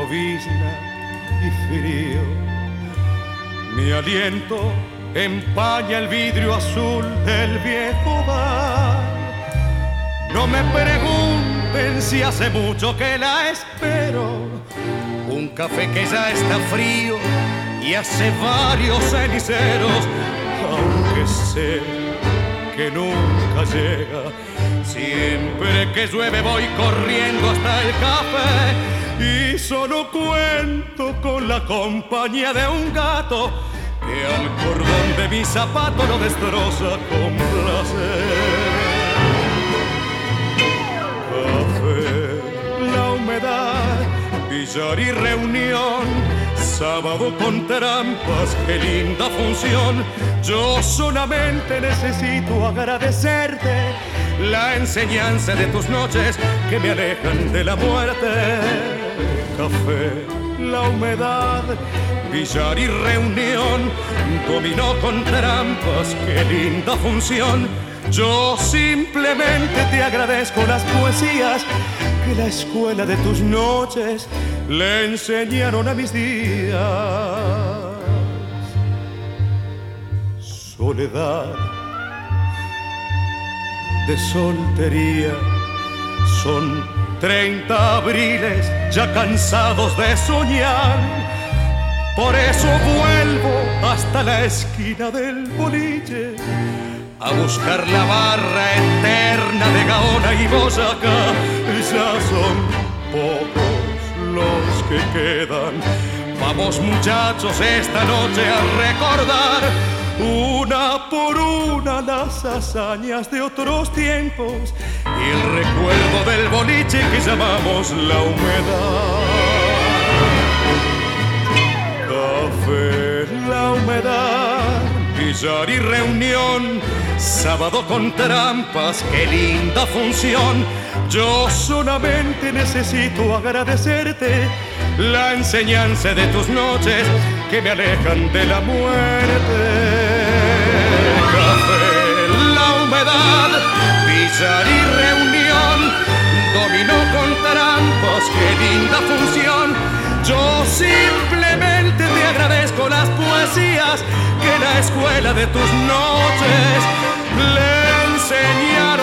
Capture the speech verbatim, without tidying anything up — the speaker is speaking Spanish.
llovizna y frío. Mi aliento empaña el vidrio azul del viejo bar. No me pregunten si hace mucho que la espero. Un café que ya está frío y hace varios ceniceros, aunque sé que nunca llega. Siempre que llueve voy corriendo hasta el café y solo cuento con la compañía de un gato que al cordón de mi zapato lo destroza con placer. Café, la humedad, billar y reunión, sábado con trampas, qué linda función. Yo solamente necesito agradecerte la enseñanza de tus noches que me alejan de la muerte. Café, la humedad, billar y reunión, dominó con trampas, qué linda función. Yo simplemente te agradezco las poesías que la escuela de tus noches le enseñaron a mis días. Soledad de soltería, son treinta abriles ya cansados de soñar. Por eso vuelvo hasta la esquina del boliche a buscar la barra eterna de Gaona y Boyacá. Ya son pocos los que quedan. Vamos muchachos esta noche a recordar una por una las hazañas de otros tiempos y el recuerdo del boliche que llamamos la humedad. Café, la humedad, billar y reunión, sábado con trampas, qué linda función. Yo solamente necesito agradecerte la enseñanza de tus noches que me alejan de la muerte. Café, la humedad, billar y reunión, dominó con trampas, qué linda función. Yo simplemente te agradezco las poesías que la escuela de tus noches le enseñaron